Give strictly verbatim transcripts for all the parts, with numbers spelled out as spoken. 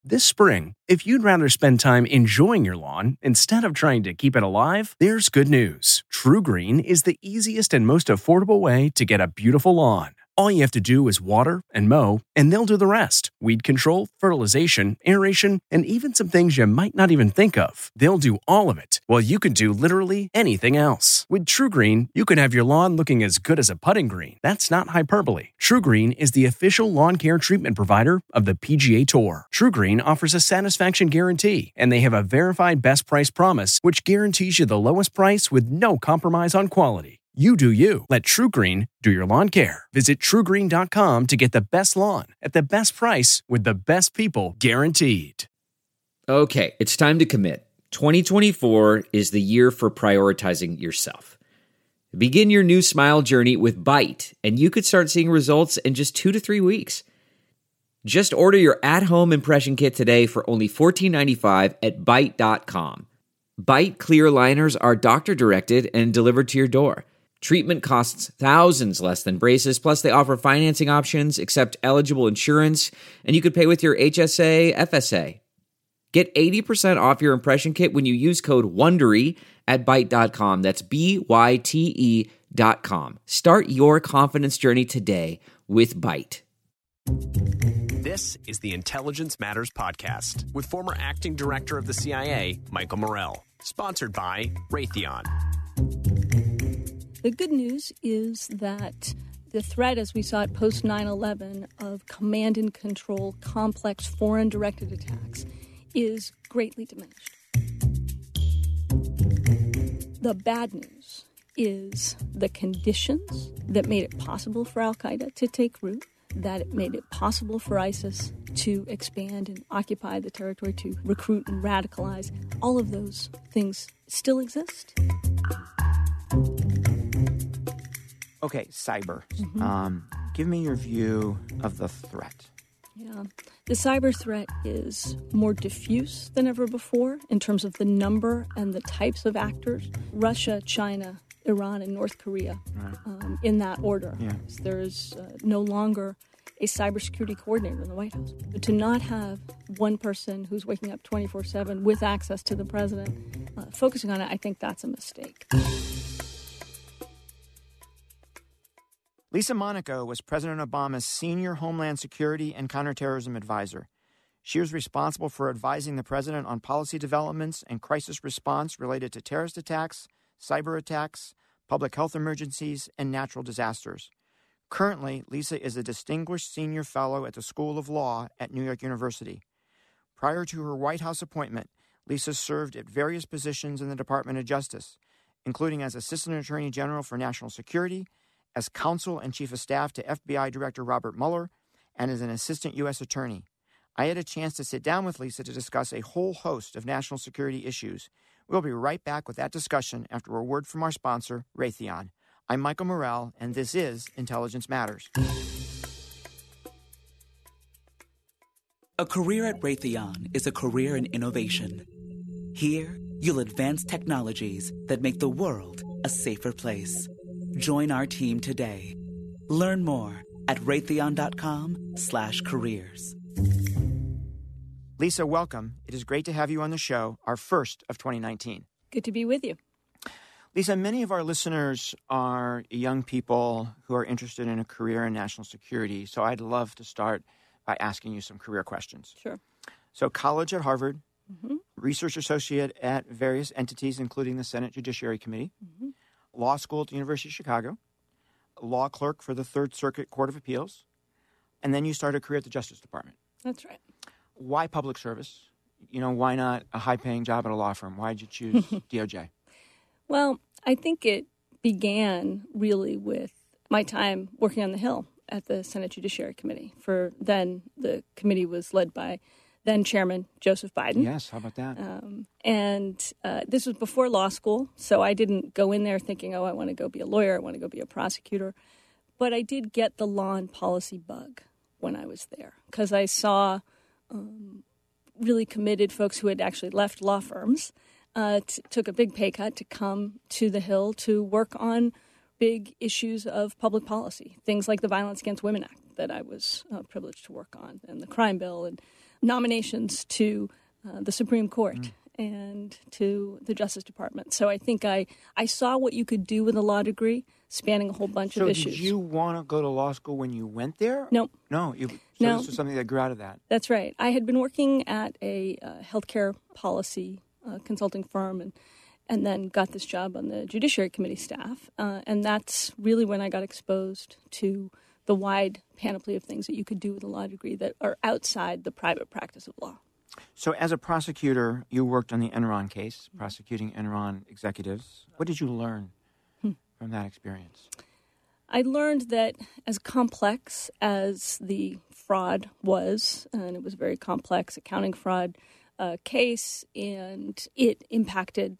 This spring, if you'd rather spend time enjoying your lawn instead of trying to keep it alive, there's good news. TruGreen is the easiest and most affordable way to get a beautiful lawn. All you have to do is water and mow, and they'll do the rest. Weed control, fertilization, aeration, and even some things you might not even think of. They'll do all of it, while you can do literally anything else. With TruGreen, you can have your lawn looking as good as a putting green. That's not hyperbole. TruGreen is the official lawn care treatment provider of the P G A Tour. TruGreen offers a satisfaction guarantee, and they have a verified best price promise, which guarantees you the lowest price with no compromise on quality. You do you. Let TruGreen do your lawn care. Visit True Green dot com to get the best lawn at the best price with the best people guaranteed. Okay, it's time to commit. twenty twenty-four is the year for prioritizing yourself. Begin your new smile journey with Byte, and you could start seeing results in just two to three weeks. Just order your at-home impression kit today for only fourteen ninety-five at Byte dot com. Byte clear liners are doctor-directed and delivered to your door. Treatment costs thousands less than braces, plus they offer financing options, accept eligible insurance, and you could pay with your H S A, F S A. Get eighty percent off your impression kit when you use code WONDERY at Byte dot com. That's B Y T E dot com. Start your confidence journey today with Byte. This is the Intelligence Matters Podcast with former acting director of the C I A, Michael Morell. Sponsored by Raytheon. The good news is that the threat, as we saw it post nine eleven, of command and control complex foreign directed attacks is greatly diminished. The bad news is the conditions that made it possible for al-Qaeda to take root, that it made it possible for ISIS to expand and occupy the territory, to recruit and radicalize. All of those things still exist. Okay, cyber. Mm-hmm. Um, give me your view of the threat. Yeah. The cyber threat is more diffuse than ever before in terms of the number and the types of actors. Russia, China, Iran, and North Korea, Right. um, in that order. Yeah. There is uh, no longer a cybersecurity coordinator in the White House. But to not have one person who's waking up twenty-four seven with access to the president, uh, focusing on it, I think that's a mistake. Lisa Monaco was President Obama's senior Homeland Security and counterterrorism advisor. She was responsible for advising the president on policy developments and crisis response related to terrorist attacks, cyber attacks, public health emergencies, and natural disasters. Currently, Lisa is a distinguished senior fellow at the School of Law at New York University. Prior to her White House appointment, Lisa served at various positions in the Department of Justice, including as Assistant Attorney General for National Security, as counsel and chief of staff to F B I Director Robert Mueller, and as an assistant U S attorney. I had a chance to sit down with Lisa to discuss a whole host of national security issues. We'll be right back with that discussion after a word from our sponsor, Raytheon. I'm Michael Morell, and this is Intelligence Matters. A career at Raytheon is a career in innovation. Here, you'll advance technologies that make the world a safer place. Join our team today. Learn more at Raytheon.com slash careers. Lisa, welcome. It is great to have you on the show, our first of twenty nineteen. Good to be with you. Lisa, many of our listeners are young people who are interested in a career in national security, so I'd love to start by asking you some career questions. Sure. So college at Harvard, Mm-hmm. research associate at various entities, including the Senate Judiciary Committee, Mm-hmm. law school at the University of Chicago, law clerk for the Third Circuit Court of Appeals, and then you started a career at the Justice Department. That's right. Why public service? You know, why not a high-paying job at a law firm? Why did you choose D O J? Well, I think it began really with my time working on the Hill at the Senate Judiciary Committee. For then, the committee was led by then Chairman Joseph Biden. Yes, how about that? Um, and uh, this was before law school, so I didn't go in there thinking, oh, I want to go be a lawyer, I want to go be a prosecutor. But I did get the law and policy bug when I was there because I saw um, really committed folks who had actually left law firms, uh, t- took a big pay cut to come to the Hill to work on big issues of public policy, things like the Violence Against Women Act that I was uh, privileged to work on, and the crime bill, and nominations to uh, the Supreme Court mm. and to the Justice Department. So I think I, I saw what you could do with a law degree, spanning a whole bunch so of issues. So did you want to go to law school when you went there? No. No. You, so no. This was something that grew out of that? That's right. I had been working at a uh, healthcare policy uh, consulting firm and and then got this job on the Judiciary Committee staff. Uh, and that's really when I got exposed to the wide panoply of things that you could do with a law degree that are outside the private practice of law. So as a prosecutor, you worked on the Enron case, prosecuting Enron executives. What did you learn hmm. from that experience? I learned that as complex as the fraud was, and it was a very complex accounting fraud uh, case, and it impacted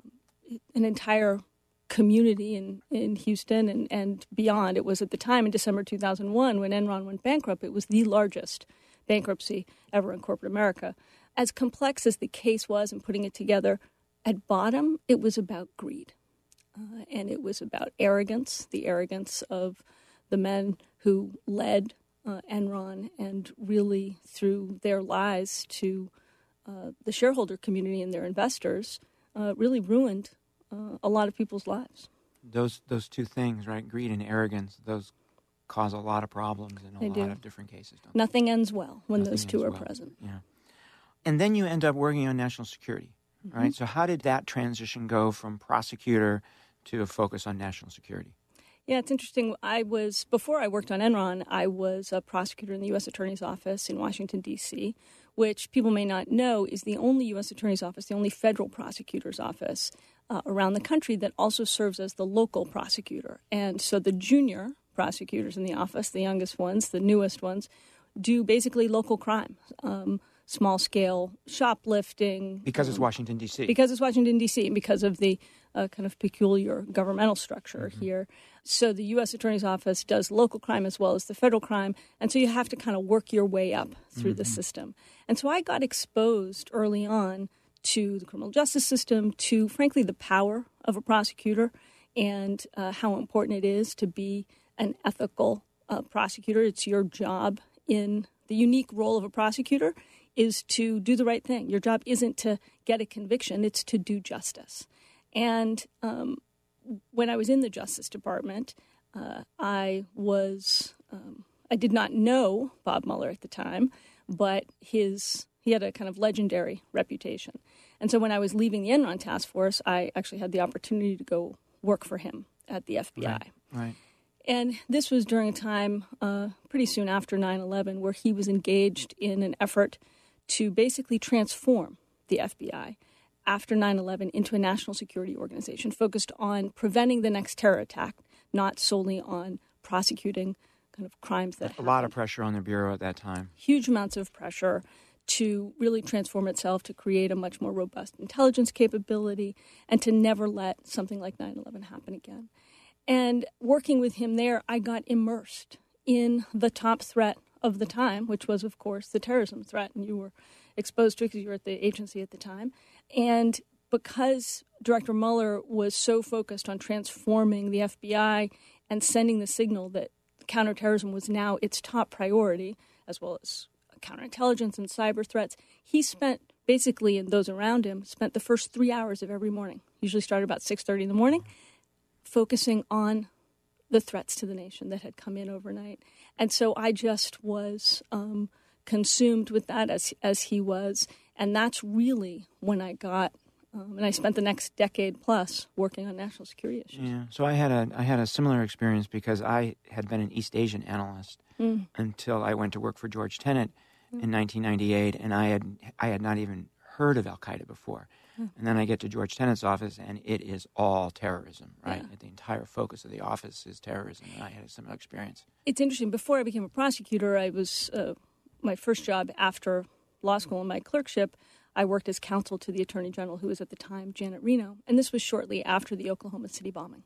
an entire community in, in Houston and, and beyond. It was at the time in December two thousand one when Enron went bankrupt. It was the largest bankruptcy ever in corporate America. As complex as the case was in putting it together, at bottom, it was about greed. Uh, and it was about arrogance, the arrogance of the men who led uh, Enron and really through their lies to uh, the shareholder community and their investors uh, really ruined Uh, a lot of people's lives. Those those two things, right? Greed and arrogance, those cause a lot of problems in a they lot do. of different cases. Don't Nothing they? ends well when Nothing those two are well. present. Yeah. And then you end up working on national security, mm-hmm. right? So how did that transition go from prosecutor to a focus on national security? Yeah, it's interesting. I was, before I worked on Enron, I was a prosecutor in the U S Attorney's Office in Washington, D C, which people may not know is the only U S Attorney's Office, the only federal prosecutor's office uh, around the country that also serves as the local prosecutor. And so the junior prosecutors in the office, the youngest ones, the newest ones, do basically local crime, um, small-scale shoplifting. Because um, it's Washington, D C. Because it's Washington, D C, and because of the uh, kind of peculiar governmental structure mm-hmm. here. So the U S Attorney's Office does local crime as well as the federal crime, and so you have to kind of work your way up through mm-hmm. the system. And so I got exposed early on to the criminal justice system, to, frankly, the power of a prosecutor and uh, how important it is to be an ethical uh, prosecutor. It's your job in the unique role of a prosecutor is to do the right thing. Your job isn't to get a conviction, it's to do justice. And um, when I was in the Justice Department, uh, I was, um, I did not know Bob Mueller at the time, but his he had a kind of legendary reputation. And so when I was leaving the Enron task force, I actually had the opportunity to go work for him at the F B I. Right, right. And this was during a time uh, pretty soon after nine eleven where he was engaged in an effort to basically transform the F B I after nine eleven into a national security organization focused on preventing the next terror attack, not solely on prosecuting kind of crimes that A happened. lot of pressure on the Bureau at that time. Huge amounts of pressure to really transform itself, to create a much more robust intelligence capability, and to never let something like nine eleven happen again. And working with him there, I got immersed in the top threat of the time, which was, of course, the terrorism threat. And you were exposed to it because you were at the agency at the time. And because Director Mueller was so focused on transforming the F B I and sending the signal that counterterrorism was now its top priority, as well as counterintelligence and cyber threats, he spent basically, and those around him, spent the first three hours of every morning, usually started about six thirty in the morning, focusing on the threats to the nation that had come in overnight. And so I just was um, consumed with that as as he was. And that's really when I got, um, and I spent the next decade plus working on national security issues. Yeah. So I had a I had a similar experience because I had been an East Asian analyst mm. until I went to work for George Tenet mm. in nineteen ninety-eight, and I had I had not even heard of Al Qaeda before. Mm. And then I get to George Tenet's office, and it is all terrorism, right? Yeah. The entire focus of the office is terrorism, and I had a similar experience. It's interesting. Before I became a prosecutor, I was uh, my first job after law school and my clerkship, I worked as counsel to the Attorney General, who was at the time Janet Reno, and this was shortly after the Oklahoma City bombing.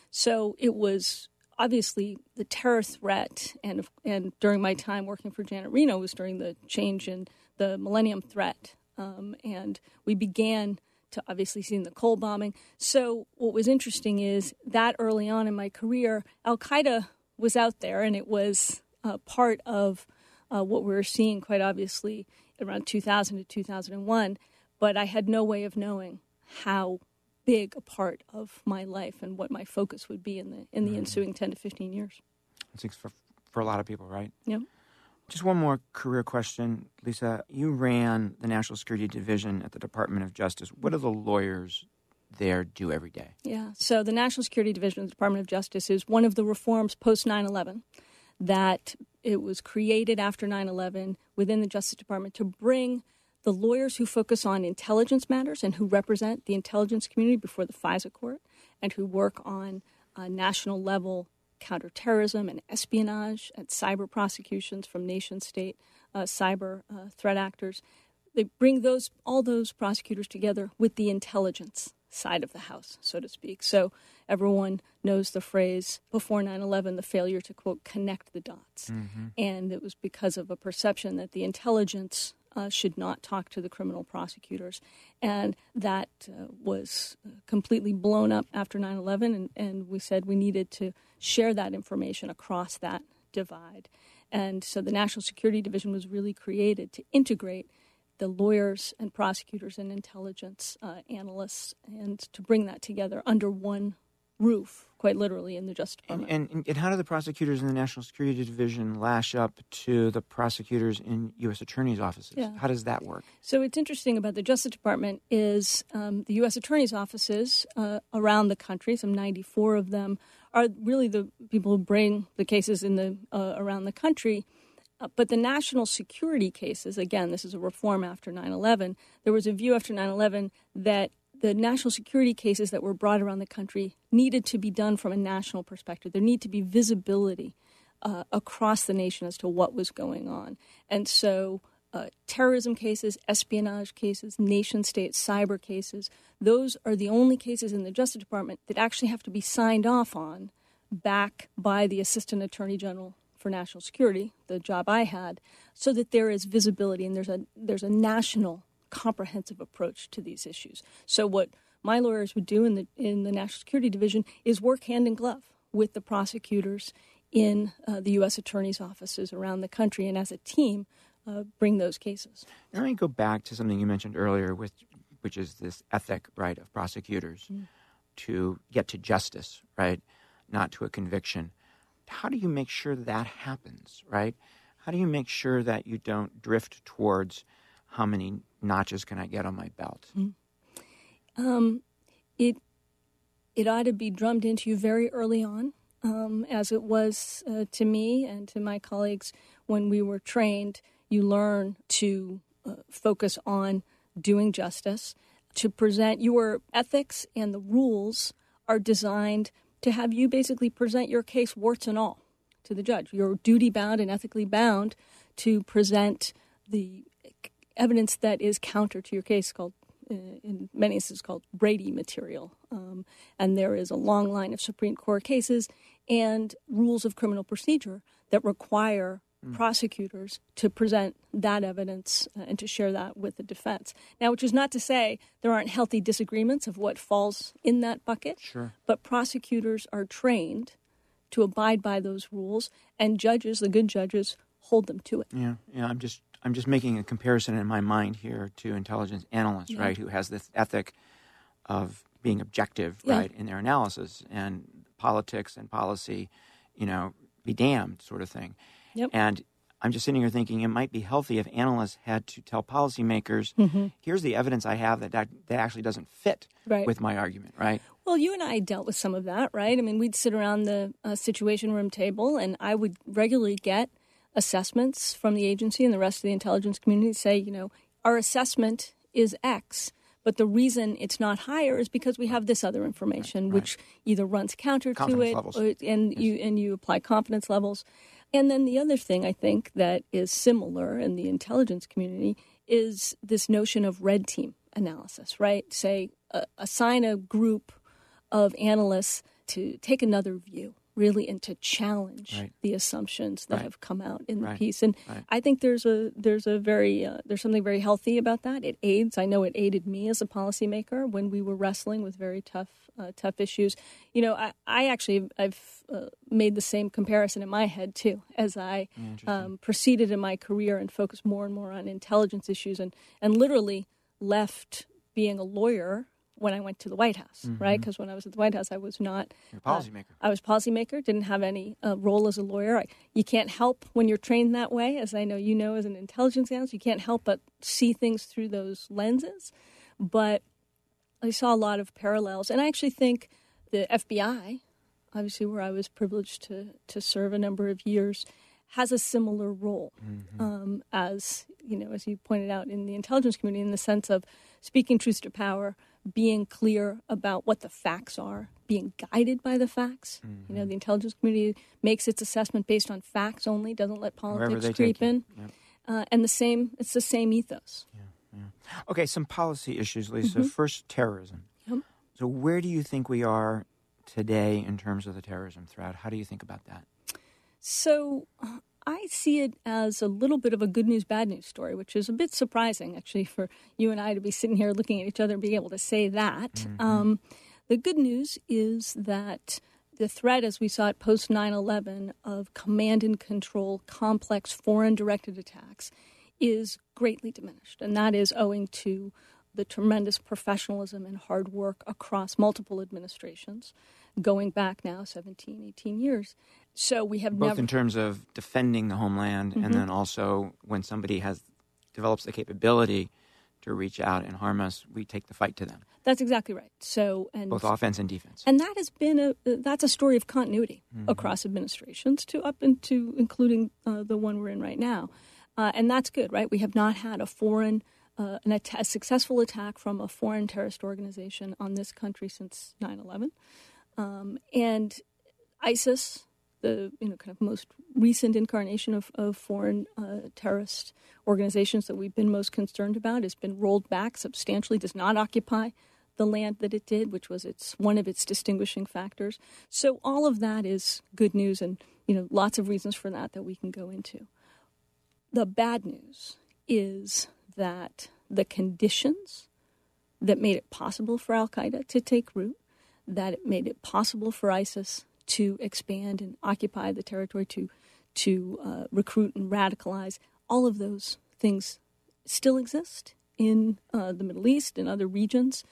So it was obviously the terror threat, and and during my time working for Janet Reno was during the change in the Millennium Threat, um, and we began to obviously see the Cole bombing. So what was interesting is that early on in my career, Al Qaeda was out there, and it was uh, part of uh, what we were seeing quite obviously around two thousand to two thousand one, but I had no way of knowing how big a part of my life and what my focus would be in the in the mm. ensuing ten to fifteen years. It's for, for a lot of people, right? Yeah. Just one more career question, Lisa. You ran the National Security Division at the Department of Justice. What do the lawyers there do every day? Yeah, so the National Security Division of the Department of Justice is one of the reforms post nine eleven that it was created after nine eleven within the Justice Department to bring the lawyers who focus on intelligence matters and who represent the intelligence community before the FISA court and who work on uh, national level counterterrorism and espionage and cyber prosecutions from nation-state uh, cyber uh, threat actors. They bring those all those prosecutors together with the intelligence side of the house, so to speak. So everyone knows the phrase before nine eleven, the failure to, quote, connect the dots. Mm-hmm. And it was because of a perception that the intelligence uh, should not talk to the criminal prosecutors. And that uh, was completely blown up after nine eleven, and, and we said we needed to share that information across that divide. And so the National Security Division was really created to integrate the lawyers and prosecutors and intelligence uh, analysts and to bring that together under one roof, quite literally, in the Justice Department. And, and, and how do the prosecutors in the National Security Division lash up to the prosecutors in U S attorneys' offices? Yeah. How does that work? So what's interesting about the Justice Department is um, the U S attorneys' offices uh, around the country, some ninety-four of them, are really the people who bring the cases in the uh, around the country. Uh, but the national security cases, again, this is a reform after nine eleven, there was a view after nine eleven that the national security cases that were brought around the country needed to be done from a national perspective. There needed to be visibility uh, across the nation as to what was going on. And so uh, terrorism cases, espionage cases, nation-state cyber cases, those are the only cases in the Justice Department that actually have to be signed off on back by the Assistant Attorney General for National Security, the job I had, so that there is visibility and there's a there's a national comprehensive approach to these issues. So what my lawyers would do in the in the National Security Division is work hand in glove with the prosecutors in uh, the U S attorneys' offices around the country, and as a team, uh, bring those cases. Let me go back to something you mentioned earlier, with, which is this ethic, right, of prosecutors mm. to get to justice, right, not to a conviction. How do you make sure that happens, right? How do you make sure that you don't drift towards how many notches can I get on my belt? Mm-hmm. Um, it it ought to be drummed into you very early on, um, as it was uh, to me and to my colleagues when we were trained. You learn to uh, focus on doing justice, to present your ethics, and the rules are designed to have you basically present your case warts and all to the judge. You're duty-bound and ethically bound to present the evidence that is counter to your case, called, uh, in many instances, called Brady material. Um, and there is a long line of Supreme Court cases and rules of criminal procedure that require mm. prosecutors to present that evidence uh, and to share that with the defense. Now, which is not to say there aren't healthy disagreements of what falls in that bucket, sure. but prosecutors are trained to abide by those rules, and judges, the good judges, hold them to it. Yeah, yeah. I'm just I'm just making a comparison in my mind here to intelligence analysts, yeah. right, who has this ethic of being objective, yeah. right, in their analysis, and politics and policy, you know, be damned sort of thing. Yep. And I'm just sitting here thinking it might be healthy if analysts had to tell policymakers, mm-hmm. here's the evidence I have that, that that actually doesn't fit right. with my argument, right? Well, you and I dealt with some of that, right? I mean, we'd sit around the uh, Situation Room table, and I would regularly get assessments from the agency and the rest of the intelligence community say, you know, our assessment is X, but the reason it's not higher is because we have this other information, right, right. which either runs counter confidence to it, levels. Or, and yes. you and you apply confidence levels. And then the other thing I think that is similar in the intelligence community is this notion of red team analysis, right? Say, uh, assign a group of analysts to take another view really, and to challenge Right. the assumptions that Right. have come out in the Right. piece. And Right. I think there's a there's a very uh, there's something very healthy about that. It aids. I know it aided me as a policymaker when we were wrestling with very tough uh, tough issues. You know, I, I actually I've uh, made the same comparison in my head too as I um, proceeded in my career and focused more and more on intelligence issues and and literally left being a lawyer when I went to the White House, Mm-hmm. right? Because when I was at the White House, I was not You're a policymaker. Uh, I was policymaker, didn't have any uh, role as a lawyer. I, you can't help when you're trained that way, as I know you know as an intelligence analyst. You can't help but see things through those lenses. But I saw a lot of parallels. And I actually think the F B I, obviously where I was privileged to, to serve a number of years, has a similar role Mm-hmm. um, as, you know, as you pointed out in the intelligence community, in the sense of speaking truth to power, being clear about what the facts are, being guided by the facts. Mm-hmm. You know, the intelligence community makes its assessment based on facts only, doesn't let Wherever politics they creep take you. in. Yep. Uh, and the same, it's the same ethos. Okay, some policy issues, Lisa. Mm-hmm. First, terrorism. Yep. So where do you think we are today in terms of the terrorism threat? How do you think about that? So uh, I see it as a little bit of a good news, bad news story, which is a bit surprising, actually, for you and I to be sitting here looking at each other and being able to say that. Mm-hmm. Um, the good news is that the threat, as we saw it post nine eleven, of command and control, complex foreign-directed attacks is greatly diminished. And that is owing to the tremendous professionalism and hard work across multiple administrations, going back now seventeen, eighteen years. So we have Both never... in terms of defending the homeland Mm-hmm. and then also when somebody has develops the capability to reach out and harm us, we take the fight to them, That's exactly right. So, and both offense and defense. and that has been a that's a story of continuity Mm-hmm. across administrations, to up into including uh, the one we're in right now, uh, and that's good, right? We have not had a foreign uh, an att- a successful attack from a foreign terrorist organization on this country since nine eleven, um, and ISIS, the you know kind of most recent incarnation of, of foreign uh, terrorist organizations that we've been most concerned about, has been rolled back substantially, does not occupy the land that it did, which was its one of its distinguishing factors. So all of that is good news, and you know lots of reasons for that that we can go into. The bad news is that the conditions that made it possible for al-Qaeda to take root, that it made it possible for ISIS to expand and occupy the territory, to to uh, recruit and radicalize, all of those things still exist in uh, the Middle East and other regions.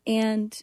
And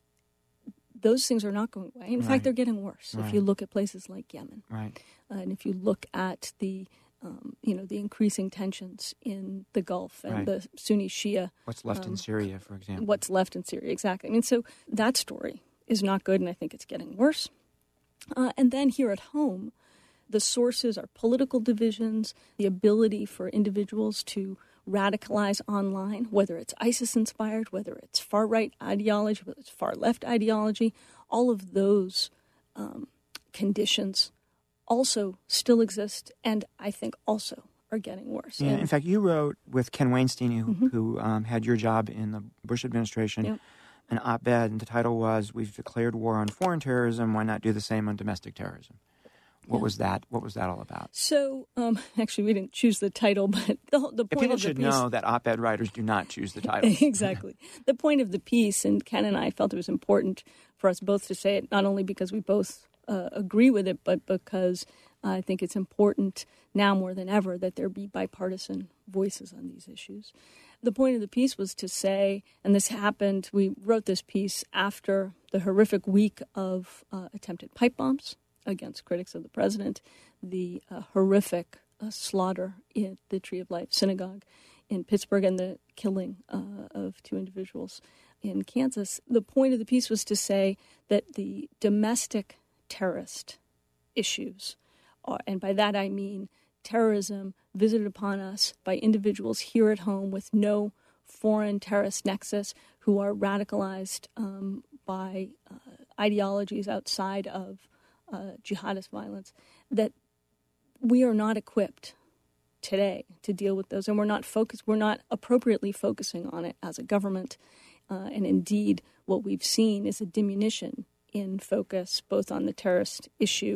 those things are not going away. In Right. fact, they're getting worse. Right. If you look at places like Yemen, Right. uh, and if you look at the um, you know the increasing tensions in the Gulf and Right. the Sunni Shia, What's left in Syria, for example. what's left in Syria, exactly. I mean, so that story is not good, and I think it's getting worse. Uh, and then here at home, the sources are political divisions, the ability for individuals to radicalize online, whether it's ISIS-inspired, whether it's far-right ideology, whether it's far-left ideology, all of those um, conditions also still exist, and I think also are getting worse. Yeah, And- in fact, you wrote with Ken Weinstein, who, Mm-hmm. who um, had your job in the Bush administration, Yep. an op-ed, and the title was, "We've declared war on foreign terrorism. Why not do the same on domestic terrorism?" What Yeah. was that? What was that all about? So, um, actually, we didn't choose the title, but the, whole- the If point people of the should piece... know that op-ed writers do not choose the title. Exactly. The point of the piece, and Ken and I felt it was important for us both to say it, not only because we both uh, agree with it, but because I think it's important now more than ever that there be bipartisan voices on these issues. The point of the piece was to say, and this happened, we wrote this piece after the horrific week of uh, attempted pipe bombs against critics of the president, the uh, horrific uh, slaughter in the Tree of Life Synagogue in Pittsburgh, and the killing uh, of two individuals in Kansas. The point of the piece was to say that the domestic terrorist issues, are, and by that I mean terrorism visited upon us by individuals here at home with no foreign terrorist nexus, who are radicalized um, by uh, ideologies outside of uh, jihadist violence, that we are not equipped today to deal with those, and we're not focused, we're not appropriately focusing on it as a government. Uh, and indeed, what we've seen is a diminution in focus both on the terrorist issue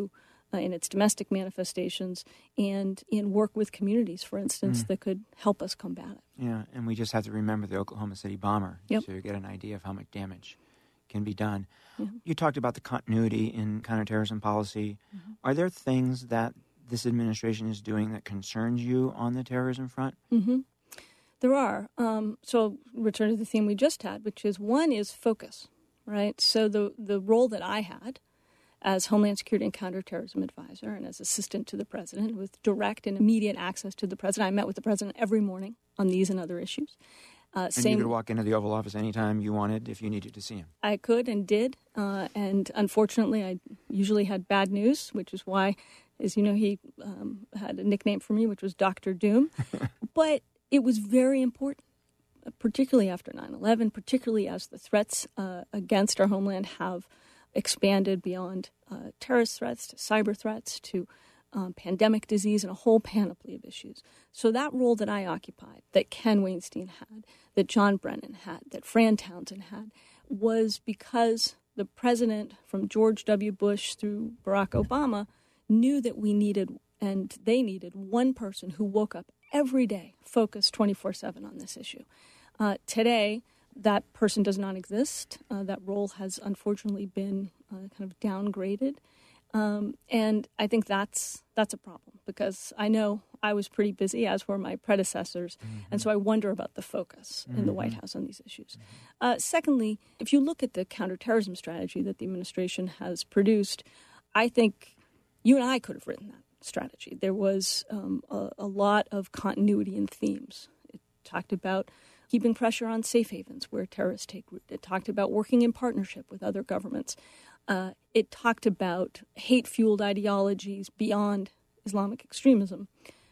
uh, in its domestic manifestations and in work with communities, for instance, mm. that could help us combat it. Yeah, and we just have to remember the Oklahoma City bomber yep. to get an idea of how much damage can be done. Yeah. You talked about the continuity in counterterrorism policy. Mm-hmm. Are there things that this administration is doing that concerns you on the terrorism front? Mm-hmm. There are. Um, so return to the theme we just had, which is one is focus, right? So the, the role that I had as Homeland Security and Counterterrorism Advisor and as assistant to the president with direct and immediate access to the president. I met with the president every morning on these and other issues. Uh, and same, you could walk into the Oval Office anytime you wanted if you needed to see him. I could and did. Uh, and unfortunately, I usually had bad news, which is why, as you know, he um, had a nickname for me, which was Doctor Doom. But it was very important, particularly after nine eleven, particularly as the threats uh, against our homeland have expanded beyond uh, terrorist threats to cyber threats to um, pandemic disease and a whole panoply of issues. So that role that I occupied, that Ken Weinstein had, that John Brennan had, that Fran Townsend had, was because the president, from George W. Bush through Barack Obama, knew that we needed, and they needed, one person who woke up every day focused twenty-four seven on this issue. Uh, today, that person does not exist. Uh, that role has unfortunately been uh, kind of downgraded. Um, and I think that's that's a problem because I know I was pretty busy, as were my predecessors. Mm-hmm. And so I wonder about the focus mm-hmm. in the White House on these issues. Mm-hmm. Uh, secondly, if you look at the counterterrorism strategy that the administration has produced, I think you and I could have written that strategy. There was um, a, a lot of continuity in themes. It talked about keeping pressure on safe havens where terrorists take root. It talked about working in partnership with other governments. Uh, it talked about hate-fueled ideologies beyond Islamic extremism.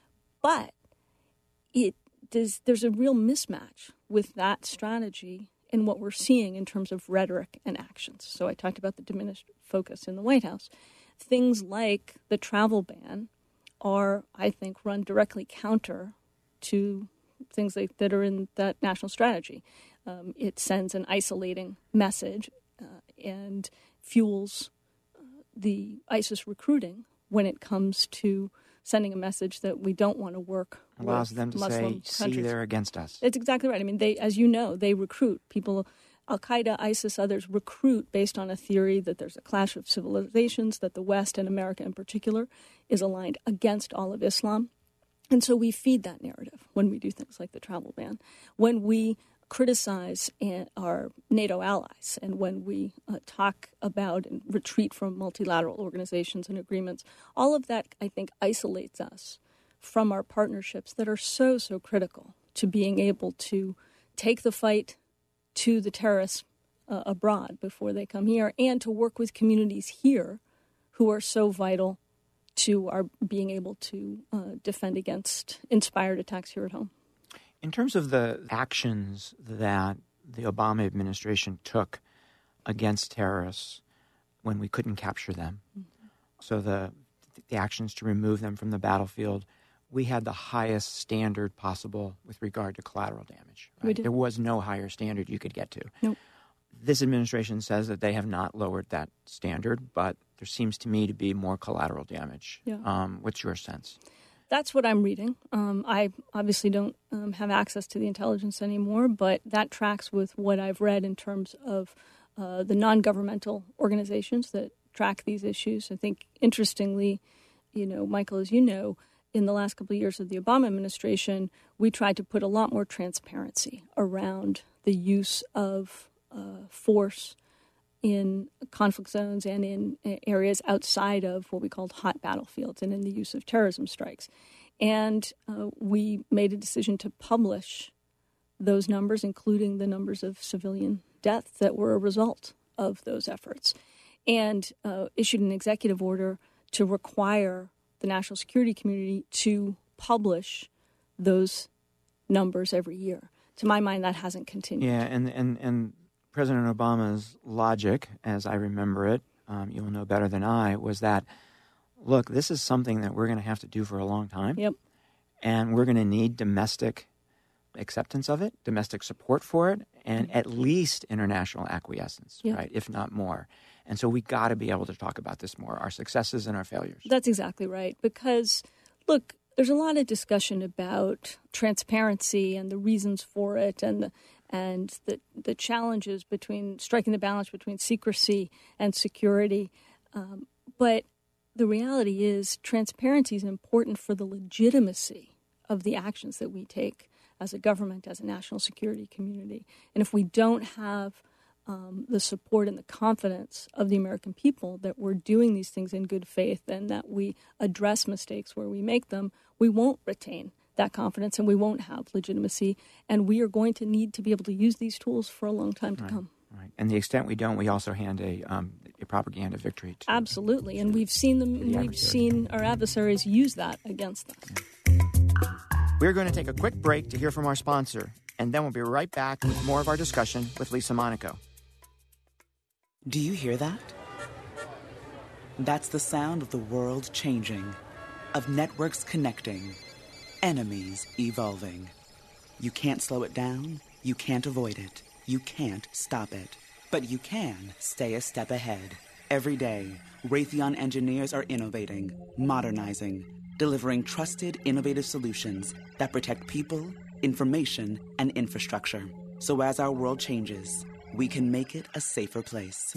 But it does, there's a real mismatch with that strategy and what we're seeing in terms of rhetoric and actions. So I talked about the diminished focus in the White House. Things like the travel ban are, I think, run directly counter to things like that are in that national strategy. Um, it sends an isolating message uh, and fuels uh, the ISIS recruiting when it comes to sending a message that we don't want to work allows with them to Muslim say, countries. see, they're against us. That's exactly right. I mean, they, as you know, they recruit people. Al-Qaeda, ISIS, others recruit based on a theory that there's a clash of civilizations, that the West and America in particular is aligned against all of Islam. And so we feed that narrative when we do things like the travel ban, when we criticize our NATO allies, and when we uh, talk about and retreat from multilateral organizations and agreements. All of that, I think, isolates us from our partnerships that are so, so critical to being able to take the fight to the terrorists uh, abroad before they come here, and to work with communities here who are so vital to our being able to uh, defend against inspired attacks here at home. In terms of the actions that the Obama administration took against terrorists when we couldn't capture them, mm-hmm. so the the actions to remove them from the battlefield, we had the highest standard possible with regard to collateral damage. Right? We did. There was no higher standard you could get to. Nope. This administration says that they have not lowered that standard, but there seems to me to be more collateral damage. Yeah. Um, what's your sense? That's what I'm reading. Um, I obviously don't um, have access to the intelligence anymore, but that tracks with what I've read in terms of uh, the non-governmental organizations that track these issues. I think, interestingly, you know, Michael, as you know, in the last couple of years of the Obama administration, we tried to put a lot more transparency around the use of uh, force in conflict zones and in areas outside of what we called hot battlefields and in the use of terrorism strikes. And uh, we made a decision to publish those numbers, including the numbers of civilian deaths that were a result of those efforts, and uh, issued an executive order to require the national security community to publish those numbers every year. To my mind, that hasn't continued. Yeah, and and, and President Obama's logic, as I remember it, um, you'll know better than I, was that, look, this is something that we're going to have to do for a long time. Yep. And we're going to need domestic acceptance of it, domestic support for it, and at least international acquiescence, Yeah. right, if not more. And so we got to be able to talk about this more, our successes and our failures. That's exactly right. Because, look, there's a lot of discussion about transparency and the reasons for it and the, and the, the challenges between striking the balance between secrecy and security. Um, but the reality is transparency is important for the legitimacy of the actions that we take as a government, as a national security community. And if we don't have um, the support and the confidence of the American people that we're doing these things in good faith and that we address mistakes where we make them, we won't retain that confidence and we won't have legitimacy. And we are going to need to be able to use these tools for a long time to Right. come. Right. And the extent we don't, we also hand a, um, a propaganda victory to Absolutely. And we've seen them, the we've adversary. seen our adversaries use that against us. We're going to take a quick break to hear from our sponsor, and then we'll be right back with more of our discussion with Lisa Monaco. Do you hear that? That's the sound of the world changing, of networks connecting, enemies evolving. You can't slow it down, you can't avoid it, you can't stop it. But you can stay a step ahead. Every day, Raytheon engineers are innovating, modernizing, delivering trusted, innovative solutions that protect people, information, and infrastructure. So as our world changes, we can make it a safer place.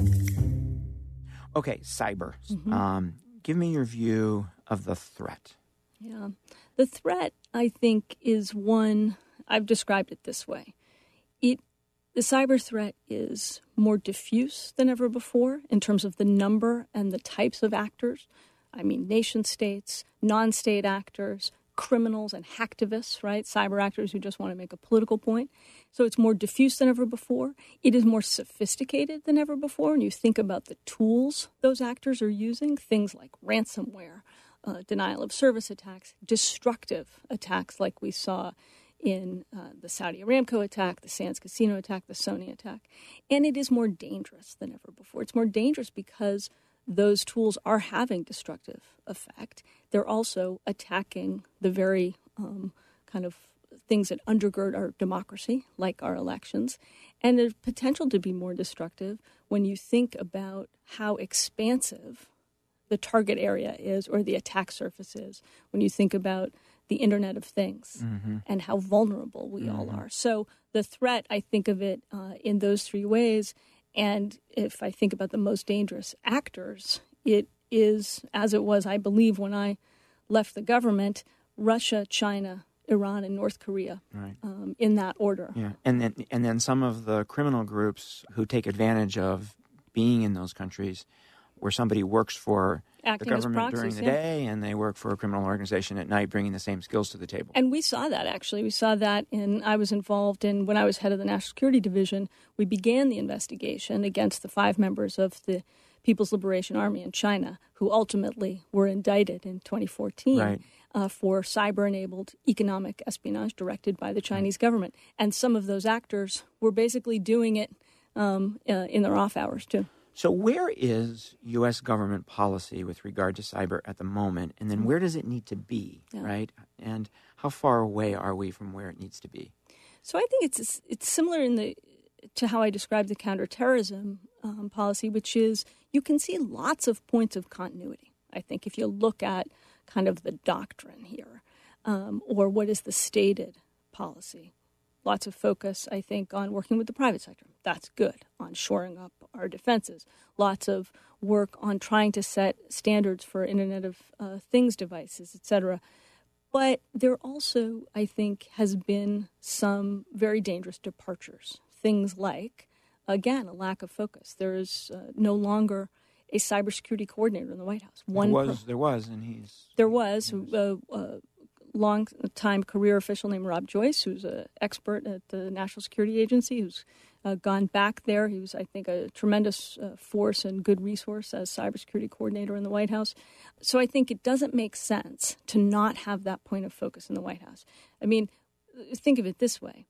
Okay, cyber. Mm-hmm. Um, give me your view of the threat. Yeah. The threat, I think, is one, I've described it this way. It, the cyber threat is more diffuse than ever before in terms of the number and the types of actors. I mean, nation states, non-state actors, criminals and hacktivists, right? Cyber actors who just want to make a political point. So it's more diffuse than ever before. It is more sophisticated than ever before. And you think about the tools those actors are using, things like ransomware, uh, denial of service attacks, destructive attacks like we saw in uh, the Saudi Aramco attack, the Sands Casino attack, the Sony attack. And it is more dangerous than ever before. It's more dangerous because those tools are having destructive effect. They're also attacking the very um, kind of things that undergird our democracy, like our elections. And there's potential to be more destructive when you think about how expansive the target area is or the attack surface is, when you think about the Internet of Things mm-hmm. and how vulnerable we mm-hmm. all are. So the threat, I think of it uh, in those three ways. And if I think about the most dangerous actors, it is, as it was, I believe, when I left the government, Russia, China, Iran, and North Korea, right. um, in that order. Yeah, and then and then some of the criminal groups who take advantage of being in those countries, where somebody works for Acting the government as proxies, during the yeah. day and they work for a criminal organization at night, bringing the same skills to the table. And we saw that, actually. We saw that in, I was involved in, when I was head of the National Security Division, we began the investigation against the five members of the People's Liberation Army in China, who ultimately were indicted in twenty fourteen right. uh, for cyber-enabled economic espionage directed by the Chinese right. government. And some of those actors were basically doing it um, uh, in their off hours, too. So where is U S government policy with regard to cyber at the moment, and then where does it need to be, yeah. right? And how far away are we from where it needs to be? So I think it's it's similar in the to how I described the counterterrorism um, policy, which is you can see lots of points of continuity, I think, if you look at kind of the doctrine here, um, or what is the stated policy. Lots of focus, I think, on working with the private sector. That's good, on shoring up our defenses. Lots of work on trying to set standards for Internet of uh, Things devices, et cetera. But there also, I think, has been some very dangerous departures. Things like, again, a lack of focus. There is uh, no longer a cybersecurity coordinator in the White House. One there was, pro- there was, and he's... There was. Uh, uh, long-time career official named Rob Joyce, who's an expert at the National Security Agency, who's uh, gone back there. He was, I think, a tremendous uh, force and good resource as cybersecurity coordinator in the White House. So I think it doesn't make sense to not have that point of focus in the White House. I mean, think of it this way.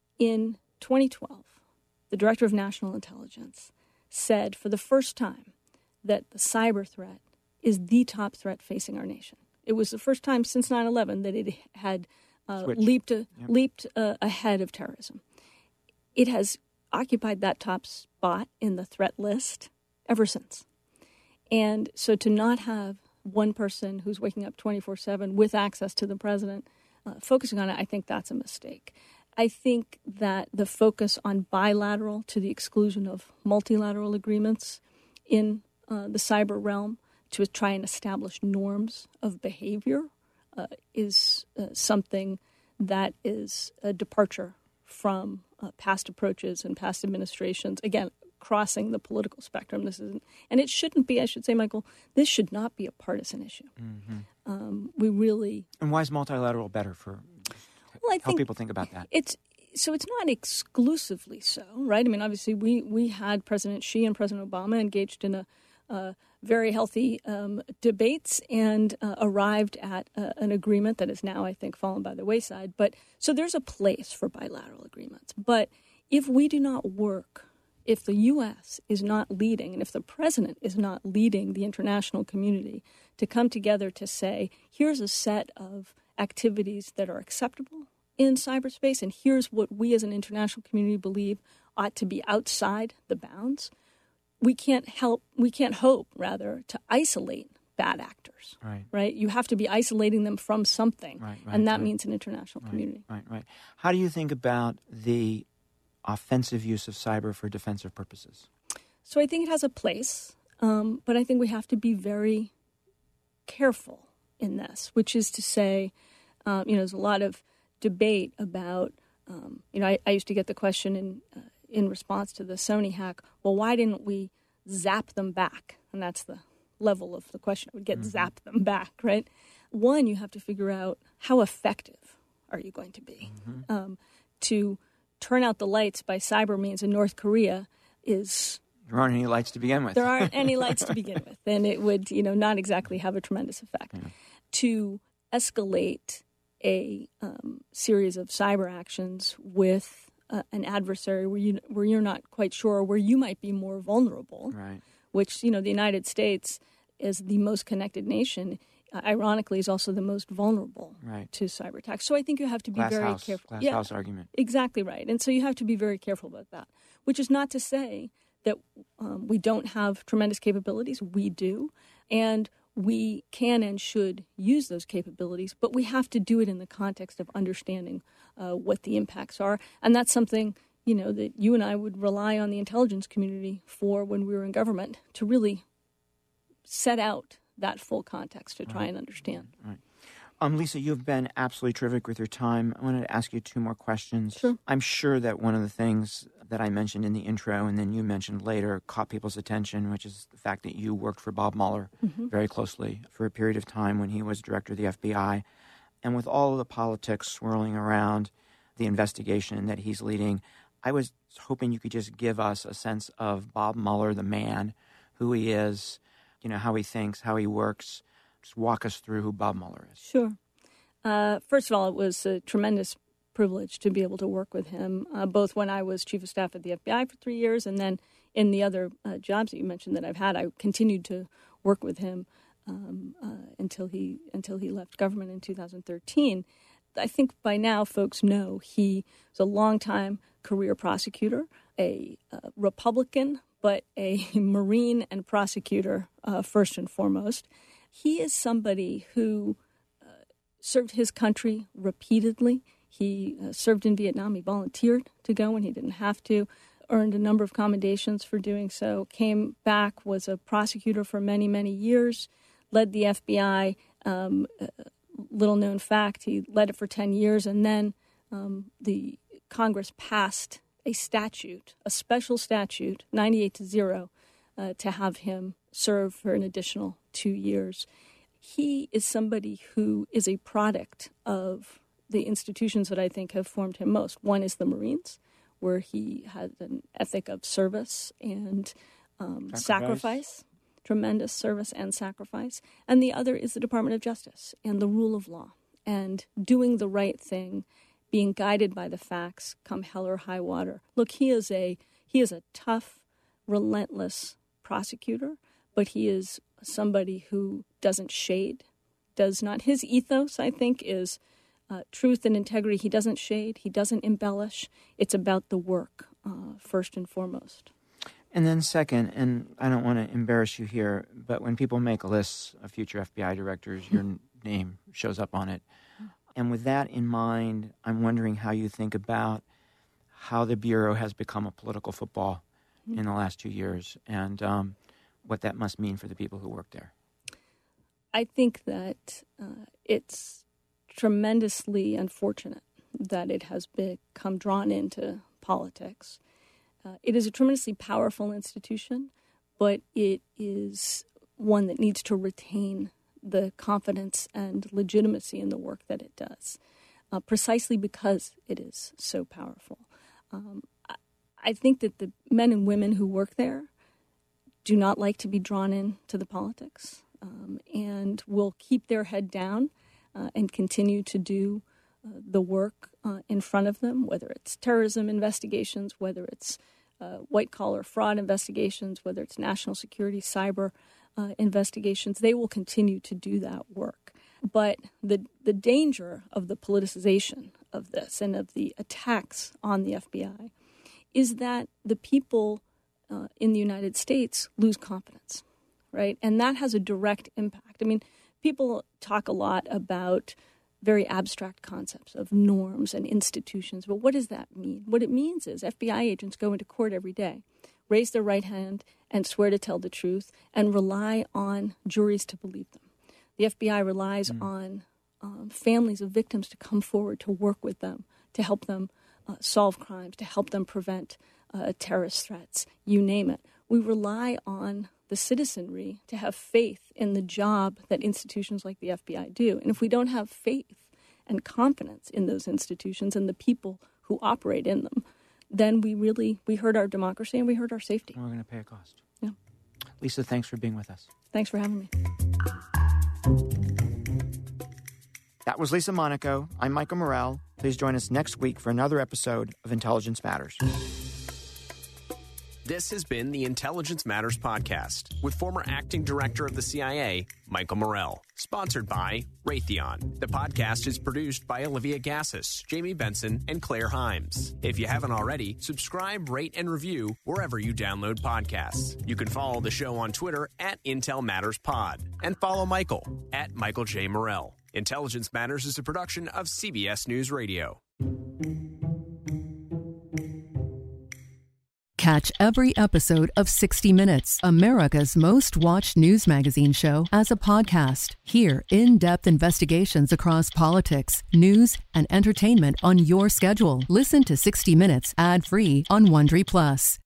In twenty twelve, the Director of National Intelligence said for the first time that the cyber threat is the top threat facing our nation. It was the first time since nine eleven that it had uh, Switch. leaped uh, Yep. leaped uh, ahead of terrorism. It has occupied that top spot in the threat list ever since. And so to not have one person who's waking up twenty-four seven with access to the president uh, focusing on it, I think that's a mistake. I think that the focus on bilateral to the exclusion of multilateral agreements in uh, the cyber realm to try and establish norms of behavior uh, is uh, something that is a departure from uh, past approaches and past administrations. Again, crossing the political spectrum. This isn't, and it shouldn't be, I should say, Michael, this should not be a partisan issue. Mm-hmm. Um, we really... And why is multilateral better for... Well, I help think people think about that. It's so it's not exclusively so, right? I mean, obviously, we we had President Xi and President Obama engaged in a uh, very healthy um, debates and uh, arrived at uh, an agreement that is now, I think, fallen by the wayside. But so there's a place for bilateral agreements. But if we do not work, if the U S is not leading, and if the president is not leading the international community to come together to say, here's a set of activities that are acceptable in cyberspace, and here's what we as an international community believe ought to be outside the bounds, we can't help, we can't hope, rather, to isolate bad actors, right? Right? You have to be isolating them from something, right, right, and that right. means an international right, community. Right, right. How do you think about the offensive use of cyber for defensive purposes? So I think it has a place, um, but I think we have to be very careful in this, which is to say, um, you know, there's a lot of debate about, um, you know, I, I used to get the question in uh, in response to the Sony hack, well, why didn't we zap them back? And that's the level of the question. It would get Mm-hmm. zapped them back, right? One, you have to figure out how effective are you going to be. Mm-hmm. Um, to turn out the lights by cyber means in North Korea is... There aren't any lights to begin with. There aren't any lights to begin with, and it would, you know, not exactly have a tremendous effect. Yeah. To escalate a um, series of cyber actions with uh, an adversary where you where you're not quite sure, where you might be more vulnerable, Right. which, you know, the United States, as the most connected nation, uh, ironically, is also the most vulnerable Right. to cyber attacks. So I think you have to be Glass very house, careful. glass Yeah. house argument. Exactly right. And so you have to be very careful about that, which is not to say that um, we don't have tremendous capabilities. We do. And we can and should use those capabilities, but we have to do it in the context of understanding uh, what the impacts are. And that's something, you know, that you and I would rely on the intelligence community for when we were in government, to really set out that full context to try Right. and understand. Right. Um, Lisa, you've been absolutely terrific with your time. I wanted to ask you two more questions. Sure. I'm sure that one of the things that I mentioned in the intro and then you mentioned later caught people's attention, which is the fact that you worked for Bob Mueller Mm-hmm. very closely for a period of time when he was director of the F B I. And with all of the politics swirling around the investigation that he's leading, I was hoping you could just give us a sense of Bob Mueller, the man, who he is, you know, how he thinks, how he works. Just walk us through who Bob Mueller is. Sure. Uh, first of all, it was a tremendous privilege to be able to work with him, uh, both when I was chief of staff at the F B I for three years and then in the other uh, jobs that you mentioned that I've had. I continued to work with him um, uh, until he until he left government in two thousand thirteen. I think by now folks know he was a longtime career prosecutor, a uh, Republican, but a Marine and prosecutor uh, first and foremost. He is somebody who uh, served his country repeatedly. He uh, served in Vietnam. He volunteered to go when he didn't have to, earned a number of commendations for doing so, came back, was a prosecutor for many, many years, led the F B I. Um, uh, little known fact, he led it for ten years, and then um, the Congress passed a statute, a special statute, ninety-eight to zero, uh, to have him serve for an additional two years. He is somebody who is a product of the institutions that I think have formed him most. One is the Marines, where he had an ethic of service and um, Sacrifice. sacrifice, tremendous service and sacrifice. And the other is the Department of Justice and the rule of law and doing the right thing, being guided by the facts, come hell or high water. Look, he is a he is a tough, relentless prosecutor, but he is somebody who doesn't shade, does not. His ethos, I think, is Uh, truth and integrity, he doesn't shade, he doesn't embellish. It's about the work, uh, first and foremost. And then second, and I don't want to embarrass you here, but when people make lists of future F B I directors, your name shows up on it. And with that in mind, I'm wondering how you think about how the Bureau has become a political football in the last two years and um, what that must mean for the people who work there. I think that uh, it's tremendously unfortunate that it has become drawn into politics. Uh, it is a tremendously powerful institution, but it is one that needs to retain the confidence and legitimacy in the work that it does, uh, precisely because it is so powerful. Um, I, I think that the men and women who work there do not like to be drawn into the politics um, and will keep their head down uh, and continue to do uh, the work uh, in front of them, whether it's terrorism investigations, whether it's uh, white-collar fraud investigations, whether it's national security, cyber uh, investigations. They will continue to do that work. But the the danger of the politicization of this and of the attacks on the F B I is that the people uh, in the United States lose confidence, right? And that has a direct impact. I mean, people talk a lot about very abstract concepts of norms and institutions, but what does that mean? What it means is F B I agents go into court every day, raise their right hand and swear to tell the truth and rely on juries to believe them. The F B I relies mm. on um, families of victims to come forward to work with them, to help them uh, solve crimes, to help them prevent uh, terrorist threats, you name it. We rely on the citizenry to have faith in the job that institutions like the F B I do. And if we don't have faith and confidence in those institutions and the people who operate in them, then we really, we hurt our democracy and we hurt our safety. We're going to pay a cost. Yeah. Lisa, thanks for being with us. Thanks for having me. That was Lisa Monaco. I'm Michael Morell. Please join us next week for another episode of Intelligence Matters. This has been the Intelligence Matters podcast with former acting director of the C I A, Michael Morell. Sponsored by Raytheon. The podcast is produced by Olivia Gassis, Jamie Benson, and Claire Himes. If you haven't already, subscribe, rate, and review wherever you download podcasts. You can follow the show on Twitter at Intel Matters Pod and follow Michael at Michael J. Morell. Intelligence Matters is a production of C B S News Radio. Catch every episode of sixty minutes, America's most watched news magazine show, as a podcast. Hear in-depth investigations across politics, news, and entertainment on your schedule. Listen to sixty minutes ad-free on Wondery Plus.